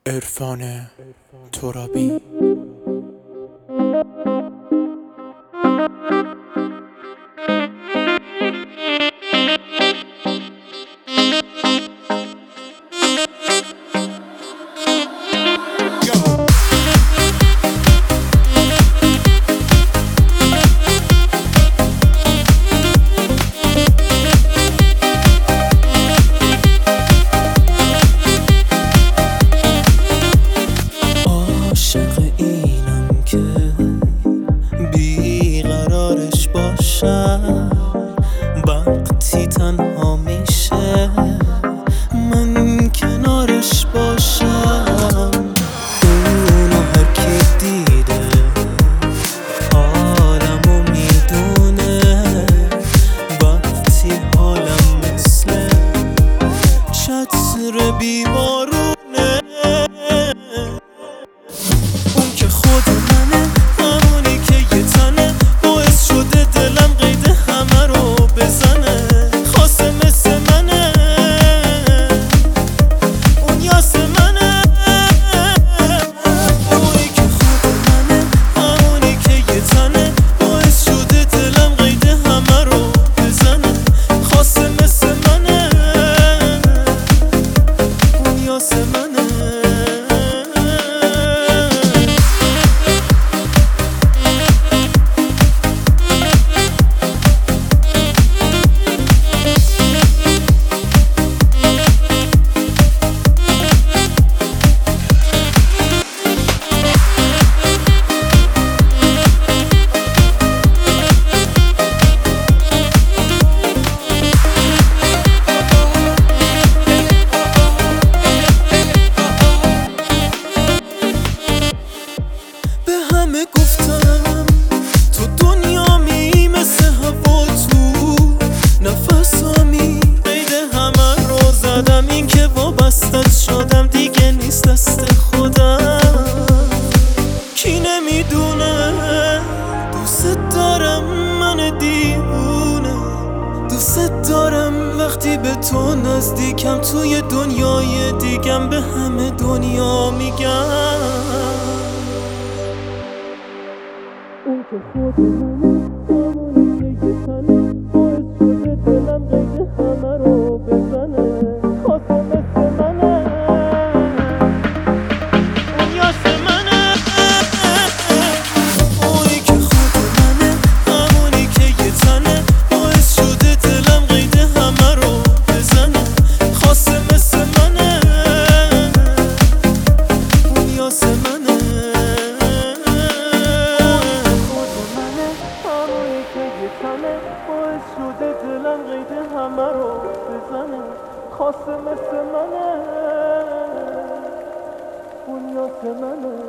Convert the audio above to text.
عرفان ترابی. وقتی تنها میشه من کنارش باشم. اونو هر کی دیده حالمو میدونه وقتی حالم مثل چتر بیمارونه. اون که خود منه، همونی که یه تنه باعث شده دلم قید همه رو بزنه. خواسته مثل منه، اون یاسه منه. اونی که خود منه، همونی که یه تنه باعث شده دلم قید همه رو بزنه. خواسته مثل منه، اون یاسه منه. گفتم تو دنیا می مثل هوا تو نفسامی. قید همه رو زدم، این که وابستت شدم دیگه نیست دست خودم. کی نمیدونه دوست دارم من دیوونه. دوست دارم وقتی به تو نزدیکم، توی دنیای دیگم به همه دنیا میگم. اون که خود منه، همونی که یه تنه باعث شده دلم قید همه رو بزنه. خواسته مثل منه، اون یاسه منه. اونی که خود منه، همونی که یه تنه باعث شده دلم قید همه رو بزنه. خواسته مثل منه، اون یاسه منه. باعث شده دلم قید همه رو بزنه. خواسته مثل منه، اون یاسه منه.